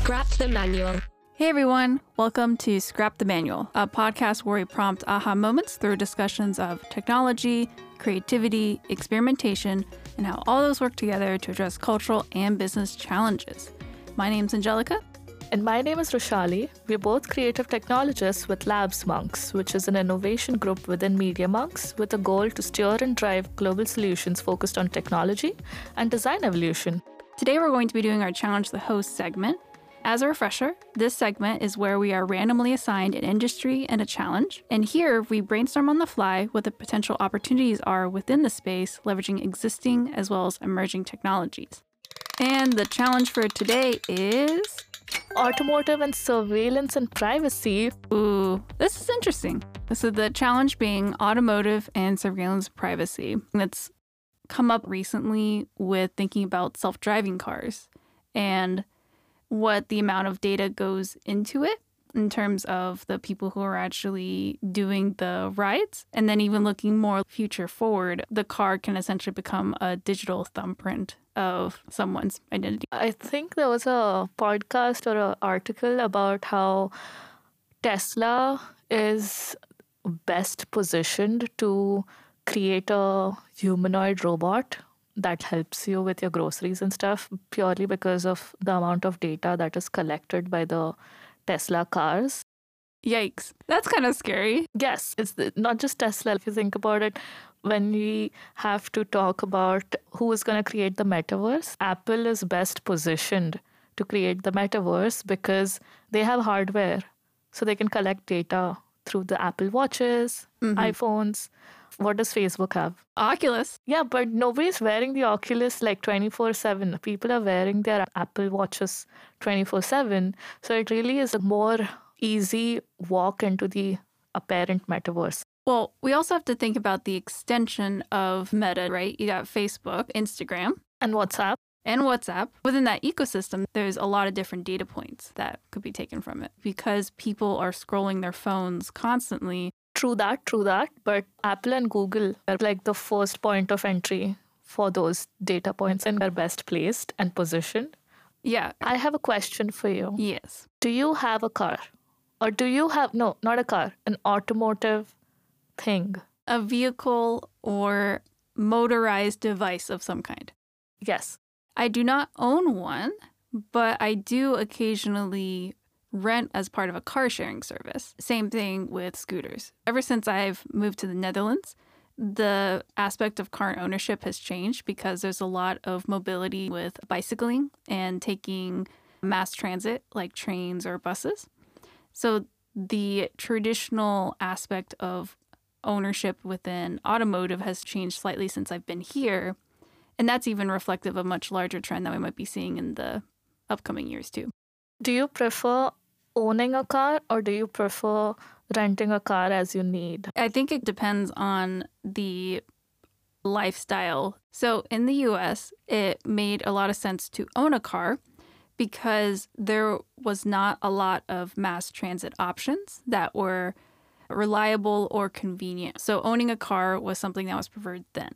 Scrap the Manual. Hey everyone, welcome to Scrap the Manual, a podcast where we prompt aha moments through discussions of technology, creativity, experimentation, and how all those work together to address cultural and business challenges. My name's Angelica. And my name is Roshali. We're both creative technologists with Labs Monks, which is an innovation group within Media Monks with a goal to steer and drive global solutions focused on technology and design evolution. Today we're going to be doing our Challenge the Host segment. As a refresher, this segment is where we are randomly assigned an industry and a challenge, and here we brainstorm on the fly what the potential opportunities are within the space, leveraging existing as well as emerging technologies. And the challenge for today is... Automotive and surveillance and privacy. Ooh, this is interesting. So the challenge being automotive and surveillance privacy. That's come up recently with thinking about self-driving cars and what the amount of data goes into it in terms of the people who are actually doing the rides. And then even looking more future forward, the car can essentially become a digital thumbprint of someone's identity. I think there was a podcast or an article about how Tesla is best positioned to create a humanoid robot that helps you with your groceries and stuff, purely because of the amount of data that is collected by the Tesla cars. Yikes. That's kind of scary. Yes, it's not just Tesla. If you think about it, when we have to talk about who is going to create the metaverse, Apple is best positioned to create the metaverse because they have hardware. So they can collect data through the Apple Watches, iPhones. What does Facebook have? Oculus. Yeah, but nobody's wearing the Oculus like 24/7. People are wearing their Apple Watches 24/7. So it really is a more easy walk into the apparent metaverse. Well, we also have to think about the extension of Meta, right? You got Facebook, Instagram, And WhatsApp. and WhatsApp. Within that ecosystem, there's a lot of different data points that could be taken from it because people are scrolling their phones constantly. True that. But Apple and Google are like the first point of entry for those data points and are best placed and positioned. Yeah. I have a question for you. Yes. Do you have a car? Or do you have, no, not a car, an automotive thing? A vehicle or motorized device of some kind. Yes. I do not own one, but I do occasionally rent as part of a car sharing service. Same thing with scooters. Ever since I've moved to the Netherlands, the aspect of car ownership has changed because there's a lot of mobility with bicycling and taking mass transit like trains or buses. So the traditional aspect of ownership within automotive has changed slightly since I've been here. And that's even reflective of a much larger trend that we might be seeing in the upcoming years too. Do you prefer owning a car or do you prefer renting a car as you need? I think it depends on the lifestyle. So in the US, it made a lot of sense to own a car because there was not a lot of mass transit options that were reliable or convenient. So owning a car was something that was preferred then.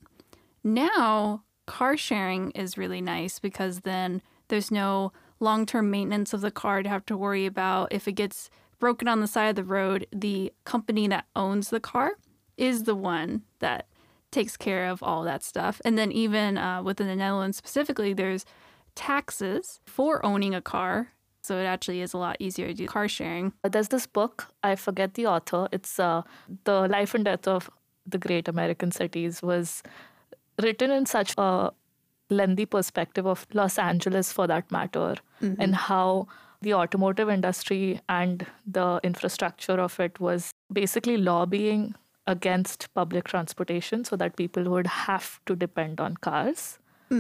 Now, car sharing is really nice because then there's no long-term maintenance of the car to have to worry about. If it gets broken on the side of the road, the company that owns the car is the one that takes care of all that stuff. And then even within the Netherlands specifically, there's taxes for owning a car. So it actually is a lot easier to do car sharing. There's this book, I forget the author. It's The Life and Death of the Great American Cities, was written in such a lengthy perspective of Los Angeles for that matter, and how the automotive industry and the infrastructure of it was basically lobbying against public transportation so that people would have to depend on cars.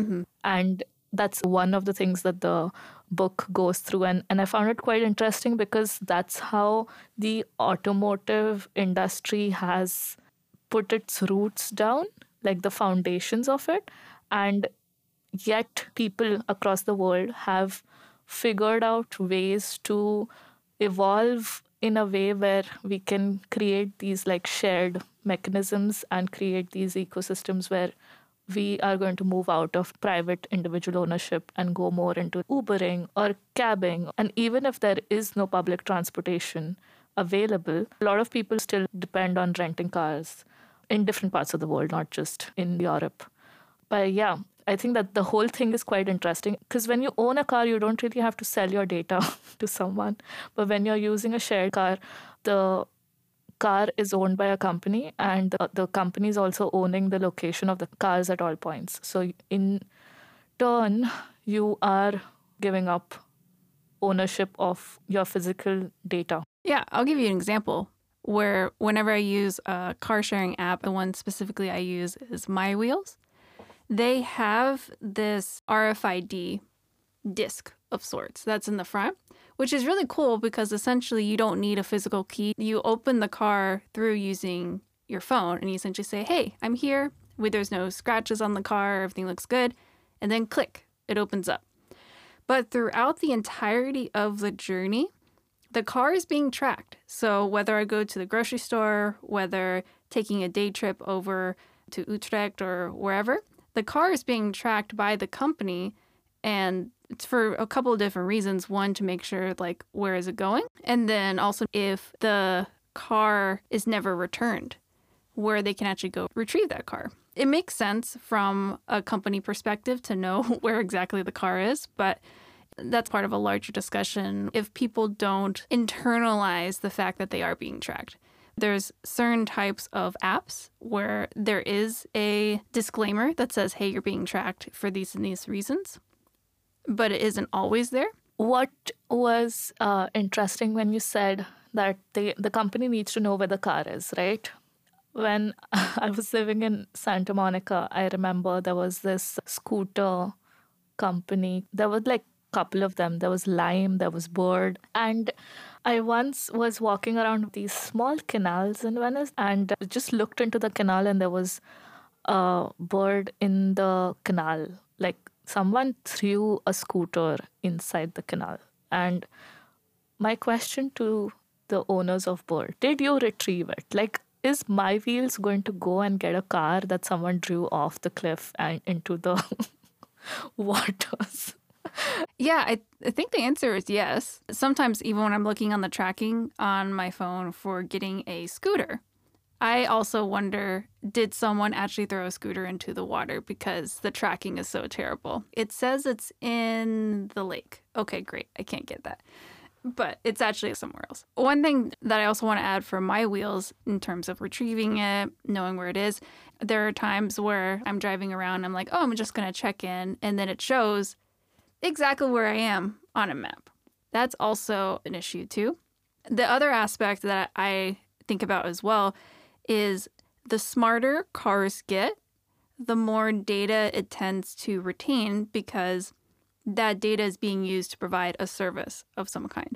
And that's one of the things that the book goes through. And I found it quite interesting because that's how the automotive industry has put its roots down, like the foundations of it. And yet people across the world have figured out ways to evolve in a way where we can create these like shared mechanisms and create these ecosystems where we are going to move out of private individual ownership and go more into Ubering or cabbing. And even if there is no public transportation available, a lot of people still depend on renting cars in different parts of the world, not just in Europe. But yeah, I think that the whole thing is quite interesting because when you own a car, you don't really have to sell your data to someone. But when you're using a shared car, the car is owned by a company, and the company is also owning the location of the cars at all points. So in turn, you are giving up ownership of your physical data. Yeah, I'll give you an example where whenever I use a car sharing app, the one specifically I use is My Wheels. They have this RFID disc of sorts that's in the front, which is really cool because essentially you don't need a physical key. You open the car through using your phone and you essentially say, hey, I'm here. There's no scratches on the car. Everything looks good. And then click, it opens up. But throughout the entirety of the journey, the car is being tracked. So whether I go to the grocery store, whether taking a day trip over to Utrecht or wherever, the car is being tracked by the company, and it's for a couple of different reasons. One, to make sure, like, where is it going? And then also if the car is never returned, where they can actually go retrieve that car. It makes sense from a company perspective to know where exactly the car is, but that's part of a larger discussion if people don't internalize the fact that they are being tracked. There's certain types of apps where there is a disclaimer that says, hey, you're being tracked for these and these reasons, but it isn't always there. What was interesting when you said that the company needs to know where the car is, right? When I was living in Santa Monica, I remember there was this scooter company. There was like a couple of them. There was Lime, there was Bird. And I once was walking around these small canals in Venice and just looked into the canal, and there was a bird in the canal. Like someone threw a scooter inside the canal. And my question to the owners of Bird, did you retrieve it? Like, is My Wheels going to go and get a car that someone drew off the cliff and into the waters? Yeah, I think the answer is yes. Sometimes even when I'm looking on the tracking on my phone for getting a scooter, I also wonder, did someone actually throw a scooter into the water because the tracking is so terrible? It says it's in the lake. Okay, great. I can't get that. But it's actually somewhere else. One thing that I also want to add for My Wheels in terms of retrieving it, knowing where it is, there are times where I'm driving around, I'm like, oh, I'm just going to check in, and then it shows exactly where I am on a map. That's also an issue too. The other aspect that I think about as well is the smarter cars get, the more data it tends to retain because that data is being used to provide a service of some kind.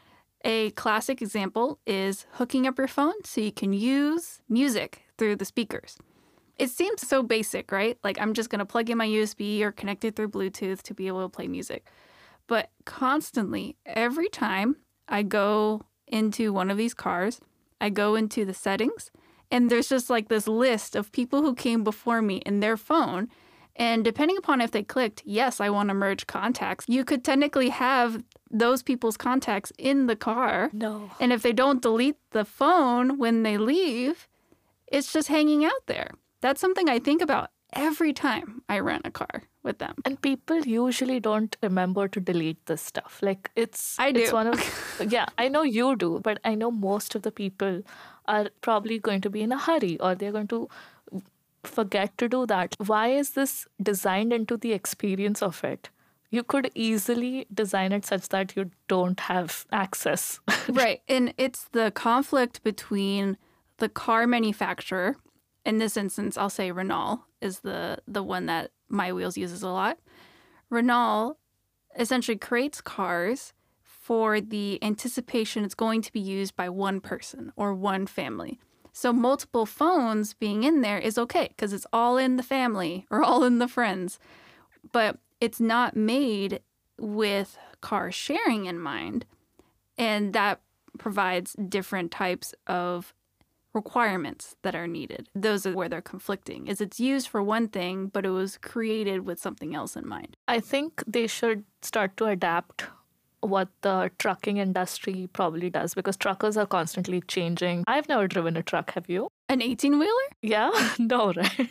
A classic example is hooking up your phone so you can use music through the speakers. It seems so basic, right? Like I'm just going to plug in my USB or connect it through Bluetooth to be able to play music. But constantly, every time I go into one of these cars, I go into the settings, and there's just like this list of people who came before me in their phone. And depending upon if they clicked, yes, I want to merge contacts, you could technically have those people's contacts in the car. No. And if they don't delete the phone when they leave, it's just hanging out there. That's something I think about every time I rent a car with them. And people usually don't remember to delete this stuff. Like I do. It's one of yeah, I know you do, but I know most of the people are probably going to be in a hurry or they're going to forget to do that. Why is this designed into the experience of it? You could easily design it such that you don't have access. Right. And it's the conflict between the car manufacturer. In this instance, I'll say Renault is the one that My Wheels uses a lot. Renault essentially creates cars for the anticipation it's going to be used by one person or one family. So multiple phones being in there is okay because it's all in the family or all in the friends. But it's not made with car sharing in mind. And that provides different types of requirements that are needed. Those are where they're conflicting. Is it's used for one thing, but it was created with something else in mind. I think they should start to adapt what the trucking industry probably does, because truckers are constantly changing. I've never driven a truck, have you? An 18-wheeler? Yeah? No, right?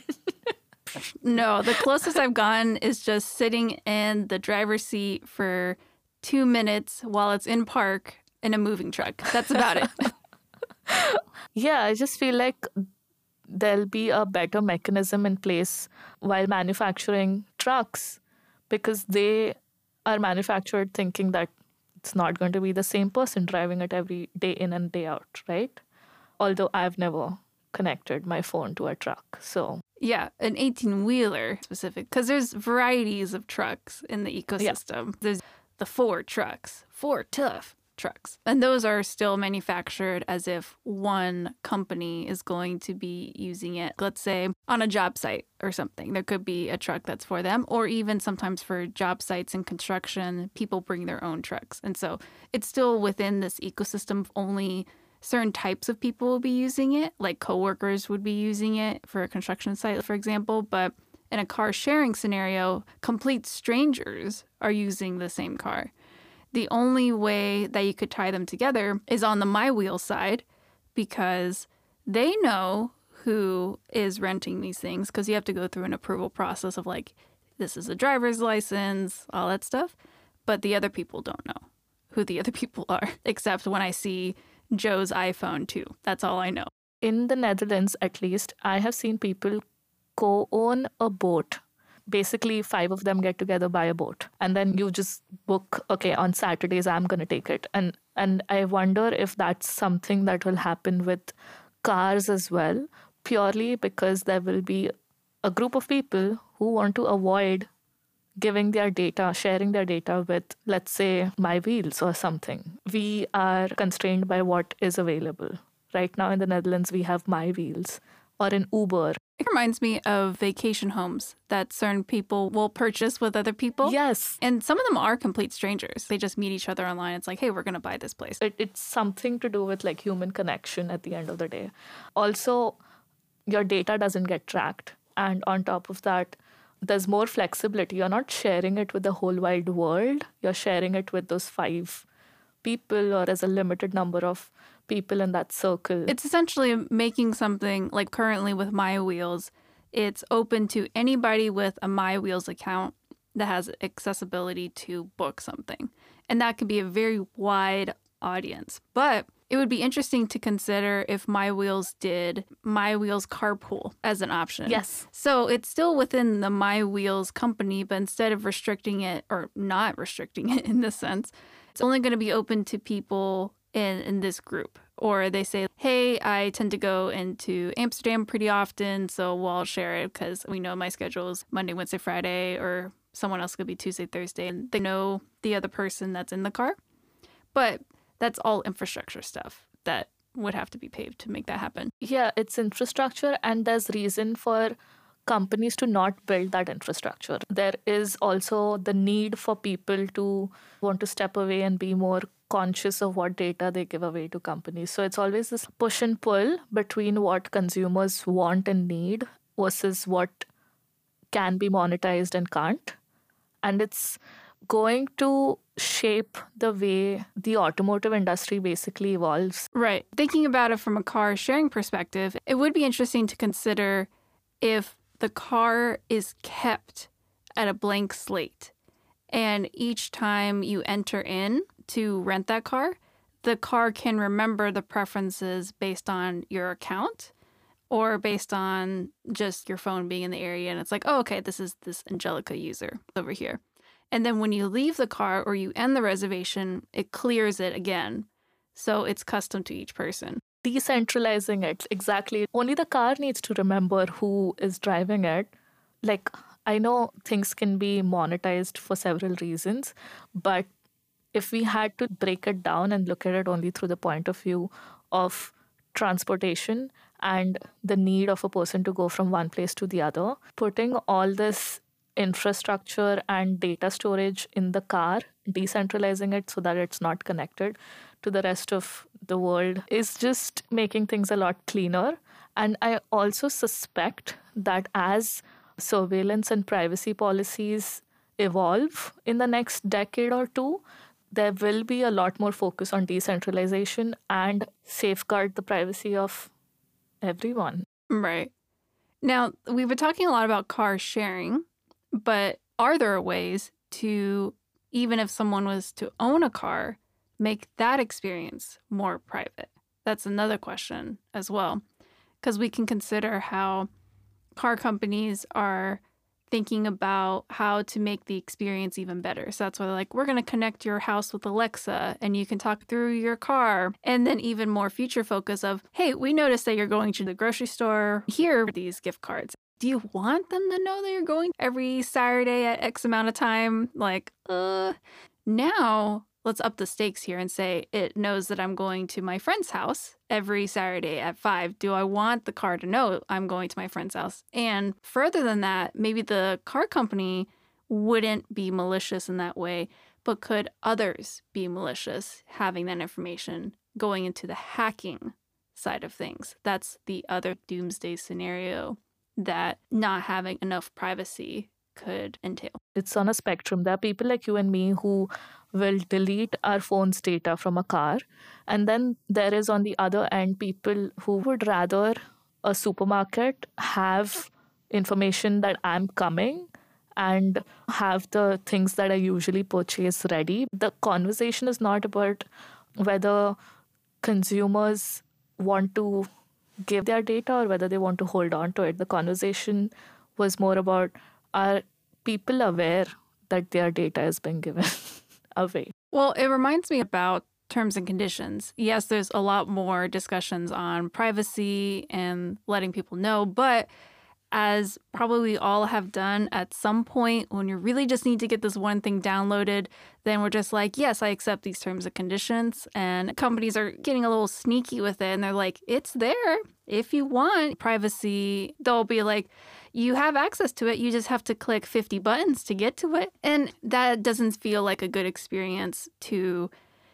No, the closest I've gone is just sitting in the driver's seat for 2 minutes while it's in park in a moving truck. That's about it. Yeah, I just feel like there'll be a better mechanism in place while manufacturing trucks, because they are manufactured thinking that it's not going to be the same person driving it every day in and day out, right? Although I've never connected my phone to a truck. So yeah, an 18-wheeler specific, because there's varieties of trucks in the ecosystem. Yeah. There's the Ford trucks, Ford Tough trucks. And those are still manufactured as if one company is going to be using it, let's say, on a job site or something. There could be a truck that's for them, or even sometimes for job sites and construction, people bring their own trucks. And so it's still within this ecosystem of only certain types of people will be using it, like coworkers would be using it for a construction site, for example. But in a car sharing scenario, complete strangers are using the same car. The only way that you could tie them together is on the MyWheel side, because they know who is renting these things, because you have to go through an approval process of like, this is a driver's license, all that stuff. But the other people don't know who the other people are, except when I see Joe's iPhone 2. That's all I know. In the Netherlands, at least, I have seen people co-own a boat. Basically, 5 of them get together, buy a boat, and then you just book, okay, on Saturdays, I'm going to take it. And I wonder if that's something that will happen with cars as well, purely because there will be a group of people who want to avoid giving their data, sharing their data with, let's say, MyWheels or something. We are constrained by what is available. Right now in the Netherlands, we have MyWheels, or in Uber. It reminds me of vacation homes that certain people will purchase with other people. Yes. And some of them are complete strangers. They just meet each other online. It's like, hey, we're going to buy this place. It's something to do with like human connection at the end of the day. Also, your data doesn't get tracked. And on top of that, there's more flexibility. You're not sharing it with the whole wide world. You're sharing it with those 5 people, or as a limited number of people in that circle. It's essentially making something like currently with MyWheels, it's open to anybody with a MyWheels account that has accessibility to book something. And that could be a very wide audience. But it would be interesting to consider if MyWheels did MyWheels carpool as an option. Yes. So it's still within the MyWheels company, but instead of restricting it or not restricting it in this sense, it's only going to be open to people in this group. Or they say, hey, I tend to go into Amsterdam pretty often, so we'll share it because we know my schedule is Monday, Wednesday, Friday, or someone else could be Tuesday, Thursday, and they know the other person that's in the car. But that's all infrastructure stuff that would have to be paved to make that happen. Yeah, it's infrastructure, and there's reason for companies to not build that infrastructure. There is also the need for people to want to step away and be more conscious of what data they give away to companies. So it's always this push and pull between what consumers want and need versus what can be monetized and can't. And it's going to shape the way the automotive industry basically evolves. Right. Thinking about it from a car sharing perspective, it would be interesting to consider if the car is kept at a blank slate. And each time you enter in to rent that car, the car can remember the preferences based on your account or based on just your phone being in the area. And it's like, oh, okay, this is this Angelica user over here. And then when you leave the car or you end the reservation, it clears it again. So it's custom to each person. Decentralizing it, exactly. Only the car needs to remember who is driving it. Like, I know things can be monetized for several reasons, but if we had to break it down and look at it only through the point of view of transportation and the need of a person to go from one place to the other, putting all this infrastructure and data storage in the car, decentralizing it so that it's not connected to the rest of the world is just making things a lot cleaner. And I also suspect that as surveillance and privacy policies evolve in the next decade or two, there will be a lot more focus on decentralization and safeguard the privacy of everyone. Right. Now, we've been talking a lot about car sharing, but are there ways to, even if someone was to own a car, make that experience more private? That's another question as well, because we can consider how car companies are thinking about how to make the experience even better. So that's why they're like, we're going to connect your house with Alexa and you can talk through your car. And then even more future focus of, hey, we noticed that you're going to the grocery store. Here are these gift cards. Do you want them to know that you're going every Saturday at X amount of time? Like, now let's up the stakes here and say it knows that I'm going to my friend's house every Saturday at 5. Do I want the car to know I'm going to my friend's house? And further than that, maybe the car company wouldn't be malicious in that way, but could others be malicious having that information going into the hacking side of things? That's the other doomsday scenario that not having enough privacy could entail. It's on a spectrum. There are people like you and me who will delete our phone's data from a car. And then there is on the other end people who would rather a supermarket have information that I'm coming and have the things that I usually purchase ready. The conversation is not about whether consumers want to give their data or whether they want to hold on to it. The conversation was more about, are people aware that their data is being given away? Well, it reminds me about terms and conditions. Yes, there's a lot more discussions on privacy and letting people know, but as probably we all have done at some point, when you really just need to get this one thing downloaded, then we're just like, yes, I accept these terms and conditions. And companies are getting a little sneaky with it. And they're like, it's there. If you want privacy, they'll be like, you have access to it. You just have to click 50 buttons to get to it. And that doesn't feel like a good experience to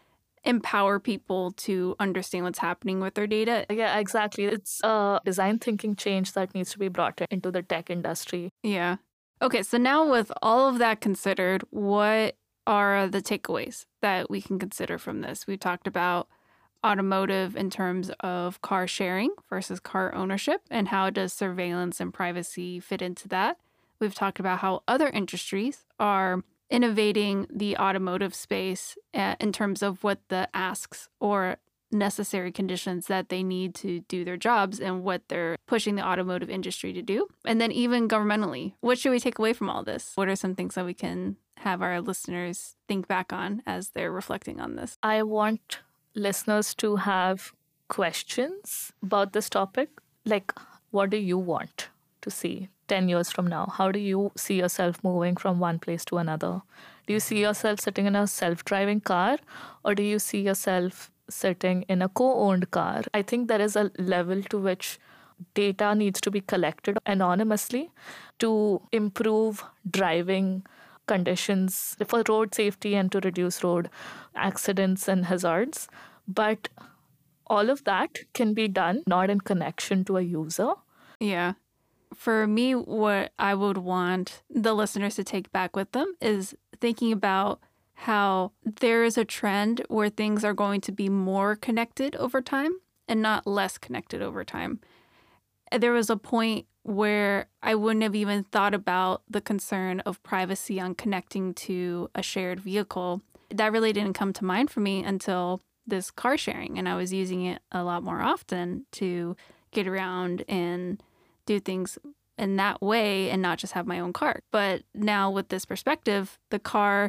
empower people to understand what's happening with their data. Yeah, exactly. It's a design thinking change that needs to be brought into the tech industry. Yeah. Okay, so now with all of that considered, what are the takeaways that we can consider from this? We talked about automotive in terms of car sharing versus car ownership, and how does surveillance and privacy fit into that? We've talked about how other industries are innovating the automotive space in terms of what the asks or necessary conditions that they need to do their jobs and what they're pushing the automotive industry to do. And then even governmentally, what should we take away from all this? What are some things that we can have our listeners think back on as they're reflecting on this? I want listeners to have questions about this topic. Like, what do you want to see 10 years from now? How do you see yourself moving from one place to another? Do you see yourself sitting in a self-driving car, or do you see yourself sitting in a co-owned car? I think there is a level to which data needs to be collected anonymously to improve driving conditions for road safety and to reduce road accidents and hazards. But all of that can be done not in connection to a user. Yeah. For me, what I would want the listeners to take back with them is thinking about how there is a trend where things are going to be more connected over time and not less connected over time. There was a point where I wouldn't have even thought about the concern of privacy on connecting to a shared vehicle. That really didn't come to mind for me until this car sharing, and I was using it a lot more often to get around and do things in that way and not just have my own car. But now with this perspective, the car,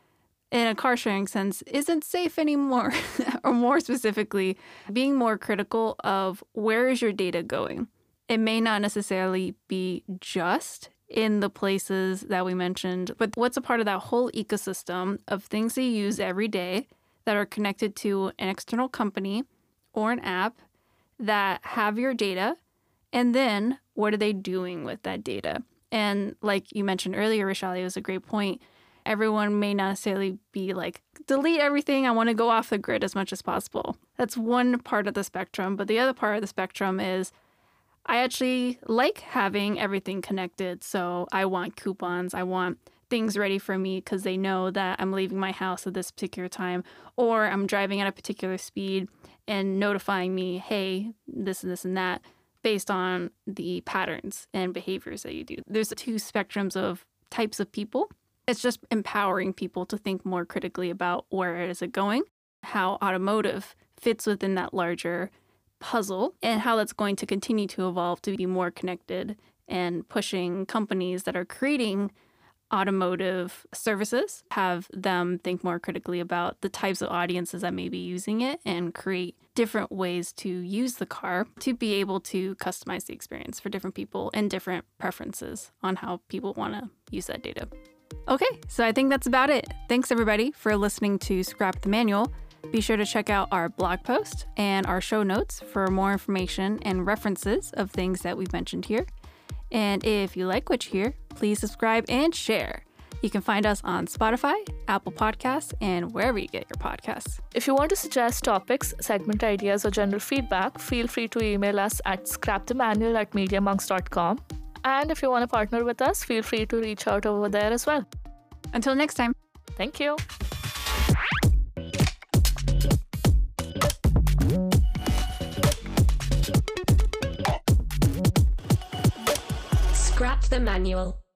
in a car sharing sense, isn't safe anymore. Or more specifically, being more critical of where is your data going. It may not necessarily be just in the places that we mentioned, but what's a part of that whole ecosystem of things that you use every day that are connected to an external company or an app that have your data, and then what are they doing with that data? And like you mentioned earlier, Rishali, it was a great point. everyone may not necessarily be like, delete everything. I want to go off the grid as much as possible. That's one part of the spectrum. But the other part of the spectrum is I actually like having everything connected. So I want coupons. I want things ready for me because they know that I'm leaving my house at this particular time, or I'm driving at a particular speed and notifying me, hey, this and this and that, based on the patterns and behaviors that you do. There's two spectrums of types of people. It's just empowering people to think more critically about where is it going, how automotive fits within that larger puzzle, and how that's going to continue to evolve to be more connected, and pushing companies that are creating automotive services, have them think more critically about the types of audiences that may be using it and create different ways to use the car to be able to customize the experience for different people and different preferences on how people want to use that data. Okay, so I think that's about it. Thanks everybody for listening to Scrap the Manual. Be sure to check out our blog post and our show notes for more information and references of things that we've mentioned here. And if you like what you hear, please subscribe and share. You can find us on Spotify, Apple Podcasts, and wherever you get your podcasts. If you want to suggest topics, segment ideas, or general feedback, feel free to email us at scrapthemanual@mediamonks.com. And if you want to partner with us, feel free to reach out over there as well. Until next time. Thank you. Scrap the Manual.